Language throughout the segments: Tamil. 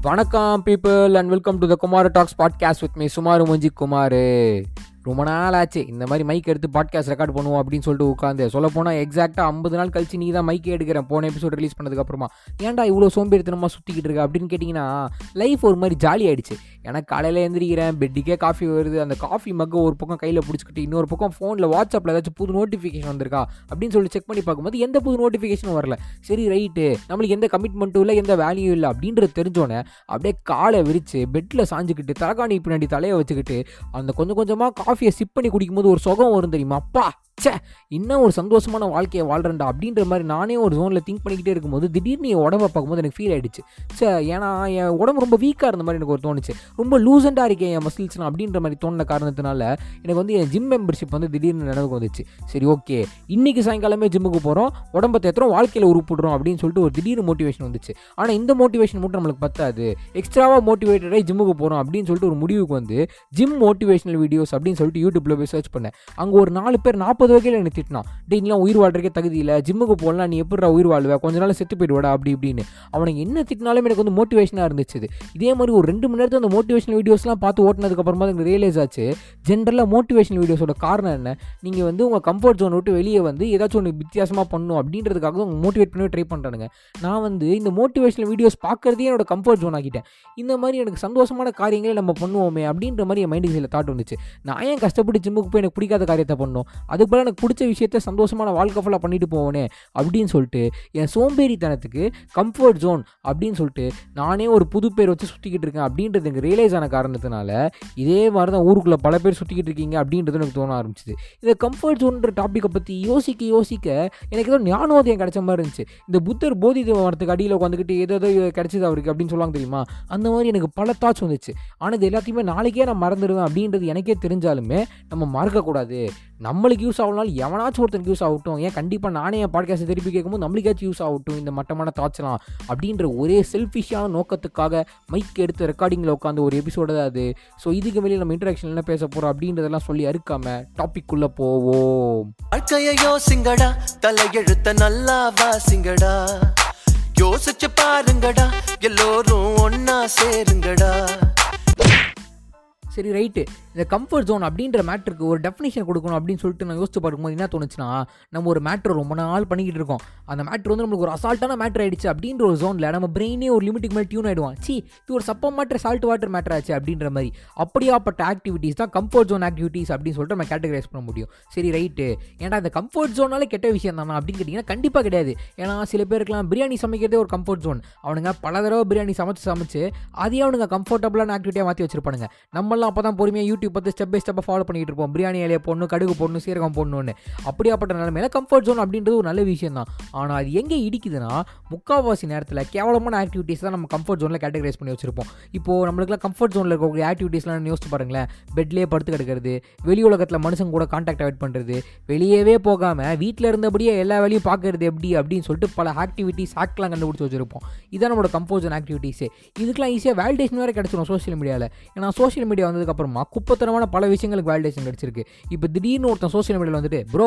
வணக்கம் people and welcome to the Kumar talks podcast with me சுமார் மூஞ்சி குமார். ரொம்ப நாள் ஆச்சு இந்த மாதிரி மைக் எடுத்து பாட்காஸ்ட் ரெக்கார்ட் பண்ணுவோம் அப்படின்னு சொல்லிட்டு உட்காந்து சொல்லப்போனால் எக்ஸாக்டாக 50 நாள் கழிச்சு நீ தான் மைக்கே எடுக்கிறேன் போன எபிசோட் ரிலீஸ் பண்ணதுக்கப்புறமா. ஏன்டா இவ்வளோ சோம்பேறித்தனமாக சுற்றிக்கிட்டு இருக்க அப்படின்னு கேட்டிங்கன்னா, லைஃப் ஒரு மாதிரி ஜாலி ஆகிடுச்சு. எனக்கு காலையில் எழுந்திரிக்கிறேன், பெட்டுக்கே காஃபி வருது, அந்த காஃபி மக்கை ஒரு பக்கம் கையில் பிடிச்சிக்கிட்டு இன்னொரு பக்கம் ஃபோனில் வாட்ஸ்அப்பில் ஏதாச்சும் புது நோட்டிஃபிகேஷன் வந்திருக்கா அப்படின்னு சொல்லி செக் பண்ணி பார்க்கும்போது எந்த புது நோட்டிஃபிகேஷனும் வரல. சரி ரைட்டு, நம்மளுக்கு எந்த கமிட்மெண்ட்டும் இல்லை, எந்த வேல்யூ இல்லை அப்படின்றது தெரிஞ்சோன்னே அப்படியே காலை விரித்து பெட்டில் சாஞ்சிக்கிட்டு தலைகாணி பின்னாடி தலையை வச்சுக்கிட்டு அந்த கொஞ்சம் கொஞ்சமாக காஃபியை சிப் பண்ணி குடிக்கும்போது ஒரு சுகம் வரும் தெரியுமா. அப்பா சே, இன்னும் ஒரு சந்தோஷமான வாழ்க்கையை வாழ்றேன்டா அப்படின்ற மாதிரி நானே ஒரு ஜோனில் திங்க் பண்ணிக்கிட்டே இருக்கும்போது திடீர்னு என் உடம்பை பார்க்கும்போது எனக்கு ஃபீல் ஆகிடுச்சு. ஏன்னா என் உடம்பு ரொம்ப வீக்காக இருந்த மாதிரி எனக்கு ஒரு தோணுச்சு. ரொம்ப லூசண்டாக இருக்கேன் என் மசில்ஸ்லாம் அப்படின்ற மாதிரி தோணுன காரணத்தினால எனக்கு வந்து என் ஜிம் மெம்பர்ஷிப் வந்து திடீர்னு நினைவுக்கு வந்துச்சு. சரி ஓகே, இன்றைக்கி சாயங்காலமே ஜிம்முக்கு போகிறோம், உடம்பை தேத்துறோம், வாழ்க்கையில் உருப்பிடுறோம் அப்படின்னு சொல்லிட்டு ஒரு திடீர்னு மோட்டிவேஷன் வந்துச்சு. ஆனால் இந்த மோட்டிவேஷன் மட்டும் நம்மளுக்கு பத்தாது, எக்ஸ்ட்ராவாக மோட்டிவேட்டடாக ஜிம்முக்கு போகிறோம் அப்படின்னு சொல்லிட்டு ஒரு முடிவுக்கு வந்து ஜிம் மோட்டிவேஷனல் வீடியோஸ் அப்படின்னு சொல்லிட்டு யூடியூப்பில் போய் சர்ச் பண்ணேன். அங்கே ஒரு 4 பேர் 40 வகையில் எனக்கு திட்டினான். நீலாம் உயிர் வாழ்றதுக்கே தகுதி இல்லை, ஜிம்முக்கு போகலாம், நீ எப்படிடா உயிர் வாழ்வ, கொஞ்ச நாள் செத்து போயிடுவாடா அப்படி இப்படின்னு. அவனுக்கு என்ன திட்டினாலும் எனக்கு வந்து மோட்டிவேஷனாக இருந்துச்சு. இதே மாதிரி ஒரு 2 மணி நேரத்தில் அந்த மோட்டிவேஷனல் வீடியோஸ்லாம் பார்த்து ஓட்டினதுக்கப்புறமா எனக்கு ரியலைஸ் ஆச்சு, ஜென்ரலாக மோட்டிவேஷனல் வீடியோஸோட காரணம் என்ன, நீங்கள் வந்து உங்கள் கம்ஃபர்ட் ஜோன் விட்டு வெளியே வந்து ஏதாச்சும் ஒன்று வித்தியாசமாக பண்ணணும் அப்படின்றதுக்காக தான் உங்கள் மோட்டிவேட் பண்ணி ட்ரை பண்ணுறானுங்க. நான் வந்து இந்த மோட்டிவேஷனல் வீடியோஸ் பார்க்குறதே என்னோட கம்ஃபர்ட் ஜோன் ஆகிட்டேன். இந்த மாதிரி எனக்கு சந்தோஷமான காரியங்களே நம்ம பண்ணுவோமே அப்படின்ற மாதிரி என் மைண்டுக்கு சில தாட் வந்துச்சு. நான் ஏன் கஷ்டப்பட்டு ஜிம்முக்கு போய் எனக்கு பிடிக்காத காரியத்தை பண்ணணும், அதுக்கு போல எனக்கு பிடிச்ச விஷயத்த சந்தோஷமான வாழ்க்கை ஃபுல்லாக பண்ணிட்டு போவேனே அப்படின்னு சொல்லிட்டு என் சோம்பேறித்தனத்துக்கு கம்ஃபர்ட் ஜோன் அப்படின்னு சொல்லிட்டு நானே ஒரு புது பேர் வச்சு சுற்றிக்கிட்டு இருக்கேன் அப்படின்றது எனக்கு ரியலைஸ் ஆன காரணத்தினால இதே மாதிரி தான் ஊருக்குள்ளே பல பேர் சுற்றிக்கிட்டு இருக்கீங்க அப்படின்றது எனக்கு தோண ஆரம்பிச்சிது. இந்த கம்ஃபர்ட் ஜோன்ற டாப்பிக்கை பற்றி யோசிக்க எனக்கு ஏதோ ஞானோதயம் கிடைச்ச மாதிரி இருந்துச்சு. இந்த புத்தர் போதி மரத்துக்கு அடியில் உட்காந்துக்கிட்டு ஏதோ கிடைச்சது அவருக்கு அப்படின்னு சொல்லுவாங்க தெரியுமா, அந்த மாதிரி எனக்கு பல தாட்ஸ் வந்துச்சு. ஆனால் இது எல்லாத்தையுமே நாளைக்கே நான் மறந்துடுவேன் அப்படின்றது எனக்கே தெரிஞ்சாலுமே நம்ம மறக்கக்கூடாது. நம்மளுக்கு யூஸ் ஆகலாம், எவனாச்சும் ஒருத்தருக்கு யூஸ் ஆகட்டும், ஏன் கண்டிப்பாக நானே என் பாட்காஸ்ட் திருப்பி கேட்கும்போது நம்மளுக்காச்சும் யூஸ் ஆகட்டும் இந்த மட்டமான தாட்ஸ்லாம் அப்படின்ற ஒரே செல்ஃபிஷான நோக்கத்துக்காக மைக் எடுத்து ரெக்கார்டிங்கில் உட்காந்து ஒரு எபிசோடு தான் அது. ஸோ இதுக்கு வெளியே நம்ம இன்ட்ராக்ஷன் என்ன பேச போகிறோம் அப்படின்றதெல்லாம் சொல்லி அறுக்காம டாபிக்குள்ளே போவோம். யோசிங்கடா, தலையெழுத்த நல்லா வாசிங்கடா, யோசிச்சு பாருங்கடா, எல்லோரும் ஒன்னா சேருங்கடா. சரி ரைட்டு, இந்த கம்ஃபர்ட் ஜோன் அப்படின்ற மேட்ருக்கு ஒரு டெஃபினேஷன் கொடுக்கணும் அப்படின்னு சொல்லிட்டு நான் யோசிச்சு பார்க்கும்போது என்ன தோணுச்சுன்னா, நம்ம ஒரு மேட்ரு ரொம்ப நாள் பண்ணிக்கிட்டு இருக்கோம், அந்த மேட்ரு வந்து நம்மளுக்கு ஒரு அசால்ட்டான மேட்ரு ஆகிடுச்சு அப்படின்ற ஒரு ஜோனில் நம்ம பிரெயினே ஒரு லிமிட்டுக்கு மேலே டியூன் ஆகிடுவான். இது ஒரு சப்ப மேட்ரு சால்ட் வாட்டர் மேட்ரு ஆச்சு அப்படின்ற மாதிரி. அப்படியாப்பட்ட ஆக்டிவிட்டீஸ் தான் கம்ஃபர்ட் ஜோன் ஆக்டிவிட்டீஸ் அப்படின்னு சொல்லிட்டு நம்ம கேட்டகரைஸ் பண்ண முடியும். சரி ரைட்டு, ஏன்னா இந்த கம்ஃபர்ட் ஜோனாலே கெட்ட விஷயம் தானா அப்படின்னு கேட்டிங்கன்னா கண்டிப்பாக கிடையாது. ஏன்னா சில பேருக்குலாம் பிரியாணி சமைக்கிறதே ஒரு கம்ஃபர்ட் ஜோன். அவனுங்க பல தடவை பிரியாணி சமைச்சு அதையே அவனுங்க கம்ஃபர்டபுளான ஆக்டிவிட்டியாக மாற்றி வச்சிருப்பானுங்க. நம்மளாம் அப்போ தான் பொறுமையாக யூடியூப் பார்த்து ஸ்டெப் பை ஸ்டெப்பாக ஃபாலோ பண்ணிகிட்டு இருப்போம். பிரியாணி இலையை போடணும், கடுகு போடணும், சீரகம் போடணும்னு. அப்படியாப்பட்ட நிலைமையில கம்ஃபர்ட் ஜோன் அப்படின்றது ஒரு நல்ல விஷயம் தான். ஆனால் அது எங்கே இடிக்குதுன்னா, முக்கால்வாசி நேரத்தில் கேவலமான ஆக்டிவிட்டீஸ் தான் நம்ம கம்ஃபர்ட் ஜோனில் கேட்டகரைஸ் பண்ணி வச்சிருப்போம். இப்போது நம்மளுக்குலாம் கம்ஃபர்ட் ஜோனில் இருக்கக்கூடிய ஆக்டிவிட்டீஸ்லாம் யோசிச்சு பாருங்களேன். பெட்லேயே படுத்து கிடக்கிறது, வெளி உலகத்தில் மனுஷங்க கூட கான்டாக்ட் அவாய்ட் பண்ணுறது, வெளியவே போகாமல் வீட்டில் இருந்தபடியே எல்லா வேலையும் பார்க்கறது எப்படி அப்படின்னு சொல்லிட்டு பல ஆக்டிவிட்டீஸ் ஆக்ட்லாம் கண்டுபிடிச்சி வச்சிருப்போம். இதுதான் நம்மளோட கம்ஃபர்ட் ஜோன் ஆக்டிவிட்டீஸே. இதுக்கெல்லாம் ஈஸியாக வேலிடேஷன் வேறு கிடச்சிடும் சோஷியல் மீடியாவில். ஏன்னா சோஷியல் மீடியா வந்ததுக்கப்புறமா குப்பத்தனமான பல விஷயங்களுக்கு வேலிடேஷன் கிடச்சிருக்கு. இப்போ திடீர்னு ஒருத்தன் சோஷியல் மீடியாவில் வந்துட்டு, ப்ரோ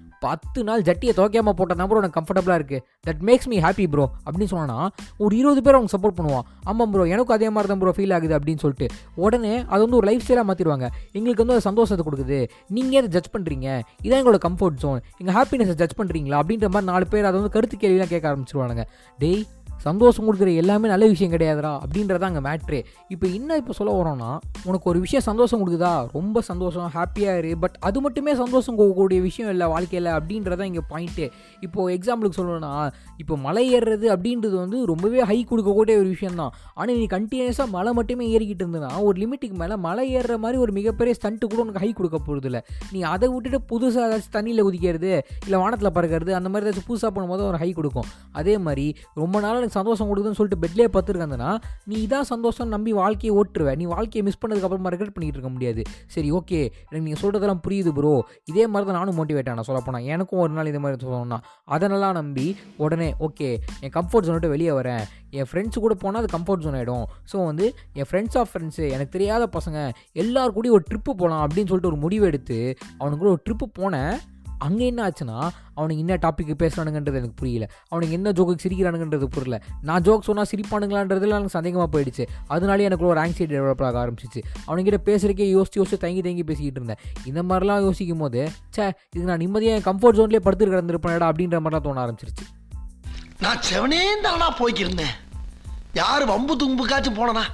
10 நாள் ஜட்டியை துவைக்காமல் போட்டால் தான் ப்ரோ எனக்கு கம்ஃபர்டபுளாக இருக்குது, that makes me happy bro அப்படின்னு சொன்னால் ஒரு 20 பேர் அவங்க சப்போர்ட் பண்ணுவான். ஆமாம் ப்ரோ எனக்கும் அதே மாதிரி தான் ப்ரோ ஃபீல் ஆகுது அப்படின்னு சொல்லிட்டு உடனே அது வந்து ஒரு லைஃப் ஸ்டைலாக மாற்றிடுவாங்க. எங்களுக்கு வந்து அது சந்தோஷத்தை கொடுக்குது, நீங்கள் அதை ஜட்ஜ் பண்ணுறீங்க, இதான் எங்களோட கம்ஃபர்ட் ஜோன், எங்கள் ஹாப்பினஸை ஜட்ஜ் பண்ணுறீங்களா அப்படின்ற மாதிரி 4 பேர் அதை வந்து கருத்து கேள்விலாம் கேட்க ஆரம்பிச்சிருவானுங்க. டேய், சந்தோஷம் கொடுக்குற எல்லாமே நல்ல விஷயம் கிடையாதுரா அப்படின்றதான் அங்கே மேட்ரு. இப்போ சொல்ல வரோன்னா, உனக்கு ஒரு விஷயம் சந்தோஷம் கொடுக்குதா, ரொம்ப சந்தோஷம், ஹாப்பியாக இரு, பட் அது மட்டுமே சந்தோஷம் கொடுக்கக்கூடிய விஷயம் இல்லை வாழ்க்கையில் அப்படின்றதான் இங்கே பாயிண்ட்டு. இப்போது எக்ஸாம்பிளுக்கு சொல்லணும்னா, இப்போ மலை ஏறுறது அப்படின்றது வந்து ரொம்பவே ஹை கொடுக்கக்கூடிய ஒரு விஷயம் தான். ஆனால் நீ கண்டினியூஸாக மலை மட்டுமே ஏறிக்கிட்டு இருந்ததுன்னா ஒரு லிமிட்டுக்கு மேலே மலை ஏறுற மாதிரி ஒரு மிகப்பெரிய ஸ்டண்ட்டு கூட உனக்கு ஹை கொடுக்க போகிறது இல்லை. நீ அதை விட்டுட்டு புதுசாக ஏதாச்சும் தண்ணியில் குதிக்கிறது, இல்லை வானத்தில் பறக்கிறது, அந்த மாதிரி ஏதாச்சும் புதுசாக பண்ணும்போது ஒரு ஹை கொடுக்கும். அதே மாதிரி ரொம்ப நாள் எனக்கு சந்தோஷம் கொடுக்குதுன்னு சொல்லிட்டு பெட்லேயே பத்துருக்கேன்னா நீ இதான் சந்தோஷம் நம்பி வாழ்க்கையை ஓட்டுருவேன். நீ வாழ்க்கையை மிஸ் பண்ணதுக்கப்புறமா ரெக்ரெட் பண்ணிகிட்டு இருக்க முடியாது. சரி ஓகே, எனக்கு நீங்கள் சொல்கிறதெல்லாம் புரியுது ப்ரோ, இதே மாதிரி தான் நானும் மோட்டிவேட் ஆனேன். சொல்லப்போனால் எனக்கும் ஒரு நாள் இதே மாதிரி சொல்லணும்னா அதனெல்லாம் நம்பி உடனே ஓகே என் கம்ஃபர்ட் ஜோனை விட்டு வெளியே வரேன், என் ஃப்ரெண்ட்ஸு கூட போனால் அது கம்ஃபர்ட் ஜோன் ஆகிடும். ஸோ வந்து என் ஃப்ரெண்ட்ஸ் ஆஃப் ஃப்ரெண்ட்ஸு, எனக்கு தெரியாத பசங்க எல்லாரும் கூடயும் ஒரு ட்ரிப்பு போகலாம் அப்படின்னு சொல்லிட்டு ஒரு முடிவு எடுத்து அவனுக்கு கூட ஒரு ட்ரிப்பு போனேன். அங்கே என்ன ஆச்சுன்னா அவனுக்கு என்ன டாபிக் பேசுகிறானுங்கன்றது எனக்கு புரியல, அவனுக்கு என்ன ஜோக்கு சிரிக்கிறானுங்கன்றது புரியல. நான் ஜோக் சொன்னால் சிரிப்பானுங்களான்றதுல எனக்கு சந்தேகமாக போயிடுச்சு. அதனாலே எனக்கு ஒரு ஆங்ஸைட்டி டெவலப் ஆக ஆரம்பிச்சிச்சு. அவனுக்கிட்ட பேசுகிறக்கே யோசிச்சு தங்கி பேசிக்கிட்டு இருந்தேன். இந்த மாதிரிலாம் யோசிக்கும் போது இது நான் நிம்மதியாக என் கம்ஃபர்ட் ஜோன்லேயே படுத்து கிடந்திருப்பேன்டா அப்படின்ற மாதிரிலாம் தோண ஆரம்பிச்சிருச்சு. நான் செவனே தானா போய்க்கிருந்தேன், யார் வம்பு தும்புக்காச்சும் போனனா?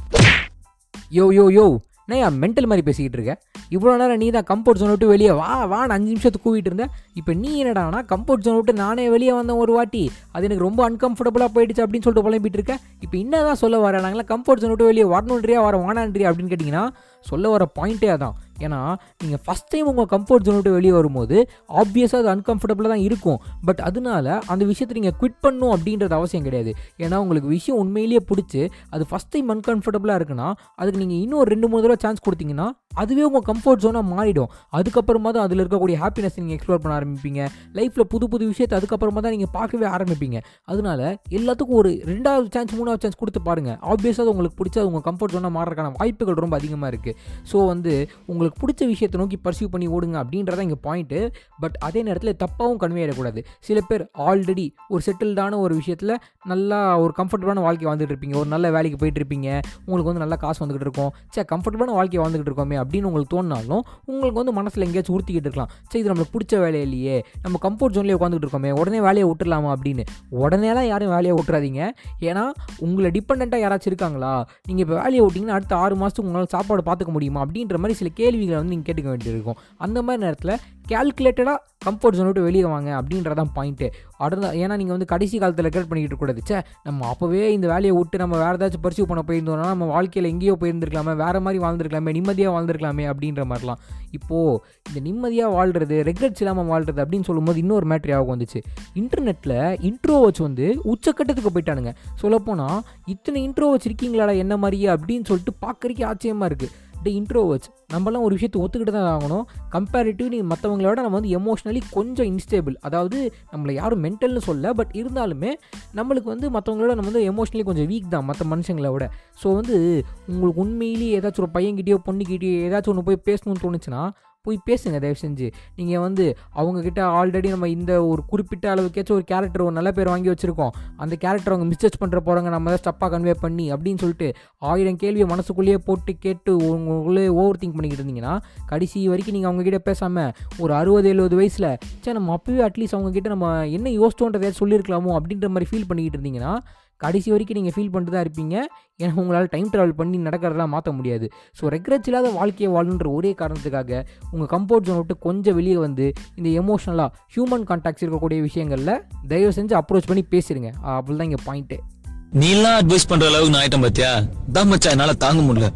யோ நான் மென்டல் மாதிரி பேசிக்கிட்டு இருக்கேன். இவ்வளோ நேரம் நீ தான் கம்ஃபர்ட் ஜோன் விட்டு வெளியே வான்னு 5 நிமிஷத்துக்கு கூவிட்டு இருந்தேன். இப்போ நீ என்னடானா கம்ஃபர்ட் ஜோன் விட்டு நானே வெளியே வந்தேன் ஒரு வாட்டி, அது எனக்கு ரொம்ப அன்கம்ஃபர்டபுளாக போயிடுச்சு அப்படின்னு சொல்லிட்டு புலம்பிட்டு இருக்கேன். இப்போ என்ன தான் சொல்ல வரேன், நாங்களாம் கம்ஃபர்ட் ஜோன் விட்டு வெளியே வரணுன்றியா வானான்றியா அப்படின்னு கேட்டிங்கன்னா சொல்ல வர பாயிண்ட்டே அதான். ஏன்னா நீங்கள் ஃபஸ்ட் டைம் உங்கள் கம்ஃபர்ட் ஜோன் விட்டு வெளியே வரும்போது ஆப்வியஸாக அது அன்கம்ஃபர்டபுளாக தான் இருக்கும். பட் அதனால அந்த விஷயத்தை நீங்கள் குவிட் பண்ணணும் அப்படின்றது அவசியம் கிடையாது. ஏன்னா உங்களுக்கு விஷயம் உண்மையிலேயே பிடிச்சி அது ஃபஸ்ட் டைம் அன்கம்ஃபர்டபுளாக இருக்குன்னா அதுக்கு நீங்கள் இன்னும் 2-3 தடவை சான்ஸ் கொடுத்தீங்கன்னா அதுவே உங்கள் கம்ஃபர்ட் ஜோனாக மாறிடும். அதுக்கப்புறமா தான் அதில் இருக்கக்கூடிய ஹாப்பினஸ் நீங்கள் எக்ஸ்ப்ளோர் பண்ண ஆரம்பிப்பீங்க. லைஃப்பில் புது விஷயத்தை அதுக்கப்புறமா தான் நீங்கள் பார்க்கவே ஆரம்பிப்பீங்க. அதனால எல்லாத்துக்கும் ஒரு 2வது சான்ஸ் 3வது சான்ஸ் கொடுத்து பாருங்கள். ஆப்வியஸாக உங்களுக்கு பிடிச்சா உங்கள் கம்ஃபர்ட் ஜோனாக மாறுறதுக்கான வாய்ப்புகள் ரொம்ப அதிகமாக இருக்குது. ஸோ உங்களுக்கு பிடிச்ச விஷயத்தை நோக்கி பர்சியூ பண்ணி ஓடுங்க அப்படின்றதான் இங்கே பாயிண்ட்டு. பட் அதே நேரத்தில் தப்பாகவும் கன்வே ஆகிடக்கூடாது. சில பேர் ஆல்ரெடி ஒரு செட்டில்டான ஒரு விஷயத்தில் நல்லா ஒரு கம்ஃபர்டபுளான வாழ்க்கை வாழ்ந்துட்டு இருப்பீங்க, ஒரு நல்ல வேலைக்கு போயிட்டு இருப்பீங்க, உங்களுக்கு நல்லா காசு வந்துகிட்டு இருக்கும், கம்ஃபர்டபுளான வாழ்க்கை வாழ்ந்துகிட்டு இருக்கோமே அப்படின்னு உங்களுக்கு தோணினாலும் உங்களுக்கு மனசில் எங்கேயாச்சும் உறுத்திக்கிட்டு இருக்கலாம், இது நம்மளுக்கு பிடிச்ச வேலையே இல்லையே, நம்ம கம்ஃபர்ட் ஜோன்லேயே உட்காந்துட்டு இருக்கோமே, உடனே வேலையை விட்டுடலாமா அப்படின்னு. உடனேலாம் யாரும் வேலையை விட்டுறாதீங்க. ஏன்னா உங்களை டிபெண்ட்டாக யாராச்சும் இருக்காங்களா, நீங்கள் இப்போ வேலையை விட்டிங்கன்னா அடுத்த 6 மாதத்துக்கு உங்களால் சாப்பாடு பார்த்துக்க முடியுமா அப்படின்ற மாதிரி சில கேள்விகளை நீங்கள் கேட்டுக்க வேண்டியிருக்கும். அந்த மாதிரி நேரத்தில் கேல்குலேட்டடாக கம்ஃபர்ட் ஜோன் விட்டு வெளியே வாங்க அப்படின்றதான் பாயிண்ட்டு. ஏன்னா நீங்கள் கடைசி காலத்தில் ரெக்கார்ட் பண்ணிக்கிட்டு இருக்கக்கூடாது, நம்ம அப்போவே இந்த வேலையை விட்டு நம்ம வேறு ஏதாச்சும் பர்சியூ பண்ண போயிருந்தோம்னா நம்ம வாழ்க்கையில் எங்கேயோ போயிருந்துருக்கலாமே, வேறு மாதிரி வாழ்ந்துருக்கலாமே, நிம்மதியாக வாழ்ந்துருக்கலாமே அப்படின்ற மாதிரிலாம். இப்போது இந்த நிம்மதியாக வாழ்கிறது, ரெக்ரெட்ஸ் இல்லாமல் வாழ்கிறது அப்படின்னு சொல்லும்போது இன்னொரு மேட்ரு ஆகும் வந்துச்சு. இன்டர்நெட்டில் இன்ட்ரோவர்ஸ் உச்சக்கட்டத்துக்கு போயிட்டானுங்க. சொல்லப்போனால் இத்தனை இன்ட்ரோவர்ஸ் இருக்கீங்களாடா என்ன மாதிரியே அப்படின்னு சொல்லிட்டு பார்க்கறதுக்கே ஆச்சரியமாக இருக்குது. இன்ட்ரோவர்ட்ஸ் நம்மளாம் ஒரு விஷயத்தை ஒத்துக்கிட்டு தான் ஆகணும். கம்பேரிட்டிவ்லி மற்றவங்களோட நம்ம எமோஷ்னலி கொஞ்சம் இன்ஸ்டேபிள். அதாவது நம்மளை யாரும் மென்டல்னு சொல்ல, பட் இருந்தாலுமே நம்மளுக்கு மற்றவங்களோட நம்ம எமோஷ்னலி கொஞ்சம் வீக் தான் மற்ற மனுஷங்களை விட. ஸோ உங்களுக்கு உண்மையிலேயே ஏதாச்சும் ஒரு பையன்கிட்டயோ பொண்ணுக்கிட்டேயோ ஏதாச்சும் ஒன்று போய் பேசணும்னு தோணுச்சுன்னா போய் பேசுங்க தயவு செஞ்சு. நீங்கள் அவங்கக்கிட்ட ஆல்ரெடி நம்ம இந்த ஒரு குறிப்பிட்ட அளவுக்கேச்சும் ஒரு கேரக்டர் ஒரு நல்ல பேர் வாங்கி வச்சுருக்கோம், அந்த கேரக்டர் அவங்க மிஸ்டேக் பண்ணுற போகிறாங்க, நம்ம தான் ஸ்டப்பாக கன்வே பண்ணி அப்படின்னு சொல்லிட்டு 1000 கேள்வியை மனசுக்குள்ளேயே போட்டு கேட்டு உங்களுக்குள்ளே ஓவர் திங்க் பண்ணிக்கிட்டு இருந்தீங்கன்னா கடைசி வரைக்கும் நீங்கள் அவங்கக்கிட்ட பேசாமல் ஒரு 60-70 வயசில் நம்ம அப்போவே அட்லீஸ்ட் அவங்கக்கிட்ட நம்ம என்ன யோசிச்சோன்றதை சொல்லியிருக்கலாமோ அப்படின்ற மாதிரி ஃபீல் பண்ணிக்கிட்டு இருந்தீங்கன்னா கடைசி வரைக்கும் நீங்கள் ஃபீல் பண்ணிட்டு தான் இருப்பீங்க. ஏன்னா உங்களால் டைம் ட்ராவல் பண்ணி நடக்கிறதெல்லாம் மாற்ற முடியாது. ஸோ ரெக்ரெட்ஸ் இல்லாத வாழ்க்கையை வாழணுன்ற ஒரே காரணத்துக்காக உங்கள் கம்ஃபர்ட் ஜோனை விட்டு கொஞ்சம் வெளியே இந்த எமோஷனலாக ஹியூமன் கான்டாக்ட்ஸ் இருக்கக்கூடிய விஷயங்களில் தயவு செஞ்சு அப்ரோச் பண்ணி பேசிடுங்க. அப்படிதான் இங்கே பாயிண்ட்டு. நீலாம் அட்வைஸ் பண்ணுற அளவுக்கு நான் ஆயிட்டேன் பார்த்தியா, தான் மச்சான் என்னால் தாங்க முடியல.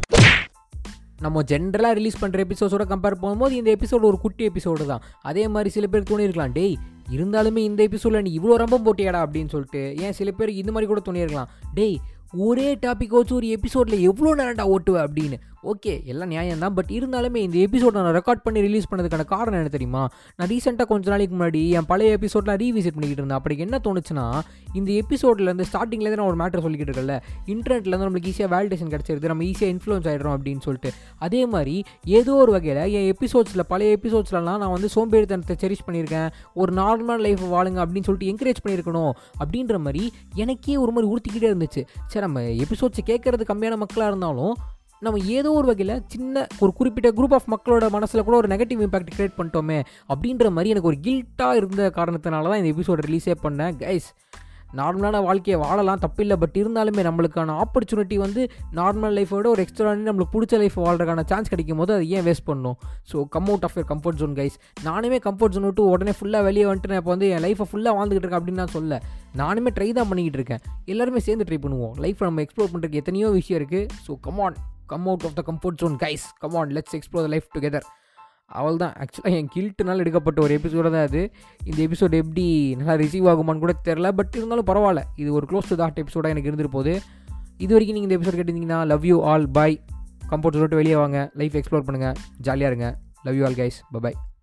நம்ம ஜென்ரலாக ரிலீஸ் பண்ணுற எபிசோட்ஸோட கம்பேர் பண்ணும்போது இந்த எபிசோடு ஒரு குட்டி எபிசோடு தான். அதே மாதிரி சில பேர் தோணியிருக்கலாம், டேய் இருந்தாலுமே இந்த எபிசோடில் நீ இவ்வளோ ரொம்ப போட்டியாடா அப்படின்னு சொல்லிட்டு. ஏன் சில பேருக்கு இந்த மாதிரி கூட தோணியிருக்கலாம், டேய் ஒரே டாபிக் வச்சு ஒரு எபிசோடில் எவ்வளோ நேரம்டா ஓட்டுவேன் அப்படின்னு. ஓகே, எல்லாம் நியாயம் தான். பட் இருந்தாலுமே இந்த எபிசோட் நான் ரெக்கார்ட் பண்ணி ரிலீஸ் பண்ணதுக்கான காரணம் என்ன தெரியுமா? நான் ரீசெண்டாக கொஞ்ச நாளைக்கு முன்னாடி என் பழைய எபிசோட்லாம் ரீவிசிட் பண்ணிக்கிட்டு இருந்தேன். அப்படி என்ன தோணுச்சுன்னா, இந்த எபிசோட்லேருந்து ஸ்டார்டிங்லேருந்து நான் ஒரு மேட்டர் சொல்லிக்கிட்டு இருக்கல, இன்டர்நெட்லேருந்து நம்மளுக்கு ஈஸியாக வேலிடேஷன் கிடச்சிருது, நம்ம ஈஸியாக இன்ஃப்ளூயன்ஸ் ஆகிடுறோம் அப்படின்னு சொல்லிட்டு. அதே மாதிரி ஏதோ ஒரு வகையில் என் எபிசோட்ஸில் பழைய எபிசோட்ஸ்லாம் நான் சோம்பேறித்தனத்தை செரிஷ் பண்ணியிருக்கேன், ஒரு நார்மல் லைஃப் வாழுங்க அப்படின்னு சொல்லிட்டு என்கரேஜ் பண்ணியிருக்கணும் அப்படின்ற மாதிரி எனக்கே ஒரு மாதிரி உறுத்திக்கிட்டே இருந்துச்சு. சரி, நம்ம எபிசோட்ஸை கேட்குறது கம்மியான மக்களாக இருந்தாலும் நம்ம ஏதோ ஒரு வகையில் சின்ன ஒரு குறிப்பிட்ட குரூப் ஆஃப் மக்களோட மனசில் கூட ஒரு நெகட்டிவ் இம்பாக்ட் கிரியேட் பண்ணிட்டோமே அப்படின்ற மாதிரி எனக்கு ஒரு கில்ட்டாக இருந்த காரணத்தினால தான் இந்த எபிசோட் ரிலீஸே பண்ணேன். கைஸ், நார்மலான வாழ்க்கையை வாழலாம், தப்பில்லை. பட் இருந்தாலுமே நம்மளுக்கான ஆப்பர்ச்சுனிட்டி நார்மல் லைஃபோட ஒரு எக்ஸ்ட்ரா நம்மளுக்கு பிடிச்ச லைஃப் வாழ்றதுக்கான சான்ஸ் கிடைக்கும் போது அதை ஏன் வேஸ்ட் பண்ணணும்? So come out of your comfort zone guys. நானுமே கம்ஃபர்ட் ஜோன் விட்டு உடனே ஃபுல்லாக வெளியே வந்துட்டு நான் இப்போ என் லைஃப்பை ஃபுல்லாக வாழ்ந்துகிட்டு இருக்கேன் அப்படின்னு நான் சொல்ல. நானுமே ட்ரை தான் பண்ணிக்கிட்டு இருக்கேன். எல்லாருமே சேர்ந்து ட்ரை பண்ணுவோம். லைஃப்பை நம்ம எக்ஸ்ப்ளோர் பண்ணுறதுக்கு எத்தனையோ விஷயம் இருக்குது. So come out of the comfort zone guys. Come on, let's explore the life together. அவள் தான் ஆக்சுவலாக என் கில்ட்டுனால எடுக்கப்பட்ட ஒரு எபிசோடு தான் அது. இந்த எபிசோடு எப்படி நல்லா ரிசீவ் ஆகுமான்னு கூட தெரில. பட் இருந்தாலும் பரவாயில்ல, இது ஒரு க்ளோஸ் டு த ஹார்ட் எபிசோடாக எனக்கு இருந்துட்டு போகுது. இது வரைக்கும் நீங்கள் இந்த எபிசோட் கேட்டிருந்தீங்கன்னா love you all, bye. Comfort zone விட்டு வெளியே வாங்க, லைஃப் எக்ஸ்ப்ளோர் பண்ணுங்கள், ஜாலியாக இருங்க. Love you all guys, by.